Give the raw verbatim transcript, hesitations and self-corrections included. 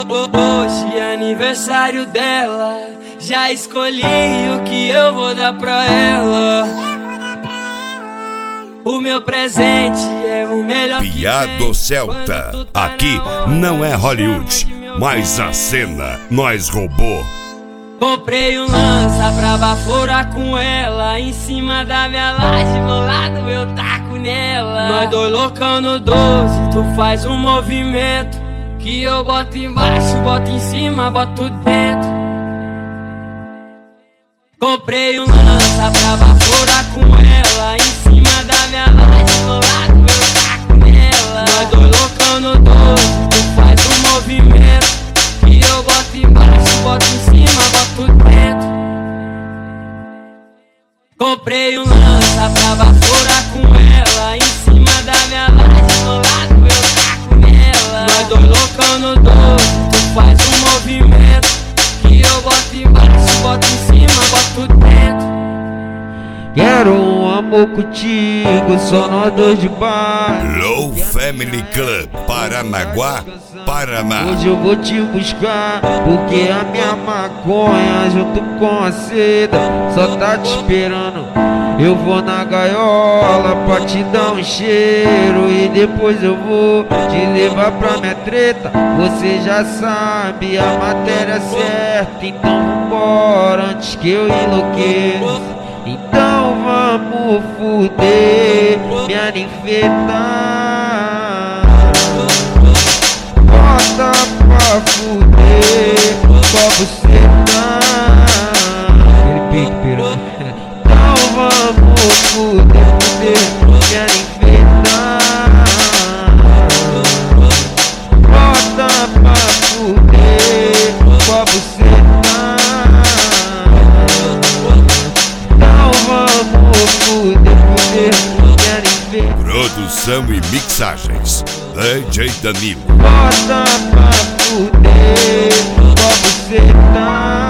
Hoje é aniversário dela, já escolhi o que eu vou dar pra ela. O meu presente é o melhor. Piado Celta, aqui não é Hollywood, mas a cena nós roubou. Comprei um lança pra baforar com ela, em cima da minha laje, bolado eu taco nela. Nós dois loucão no doze, tu faz um movimento, que eu boto embaixo, boto em cima, boto dentro. Comprei um lança pra baforar com ela, em cima da minha laje, bolado eu taco nela. Nós dois loucão no doze, tu faz um movimento, que eu boto embaixo, boto em cima, boto dentro. Comprei um lança pra baforar com ela, em cima da minha laje, bolado eu taco nela. Nós dois loucão no doze, tu faz um movimento, que eu boto embaixo, boto em cima, boto dentro. Quero um amor contigo, só nós dois de bar. Low Family Club, Paranaguá, Paraná. Hoje eu vou te buscar, porque a minha maconha junto com a seda só tá te esperando. Eu vou na gaiola pra te dar um cheiro, e depois eu vou te levar pra minha treta. Você já sabe a matéria certa, então vambora antes que eu enlouqueça. Então vamos fuder, minha ninfeta. Bota pra fuder, só você tá. Ele pique, piranha. Então vamos fuder, fuder, minha ninfeta. Bota pra fuder, só você tá. Produção e mixagens, D J Danilo. Bota pra fuder, só você tá.